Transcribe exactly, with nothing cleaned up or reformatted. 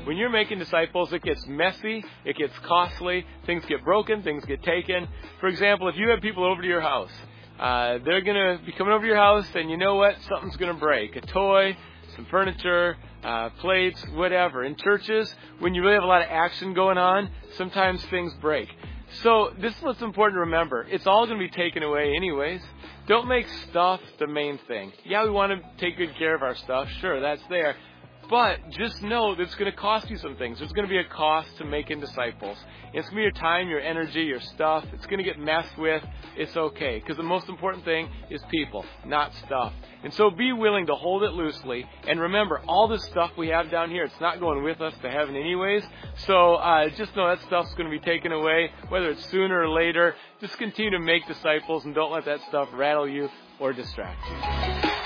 When you're making disciples, it gets messy, it gets costly, things get broken, things get taken. For example, if you have people over to your house, uh, they're going to be coming over to your house, and you know what? Something's going to break. A toy, some furniture, uh, plates, whatever. In churches, when you really have a lot of action going on, sometimes things break. So this is what's important to remember. It's all going to be taken away anyways. Don't make stuff the main thing. Yeah, we want to take good care of our stuff. Sure, that's there. But just know that it's going to cost you some things. There's going to be a cost to making disciples. It's going to be your time, your energy, your stuff. It's going to get messed with. It's okay. Because the most important thing is people, not stuff. And so be willing to hold it loosely. And remember, all this stuff we have down here, it's not going with us to heaven anyways. So uh, just know that stuff's going to be taken away, whether it's sooner or later. Just continue to make disciples and don't let that stuff rattle you or distract you.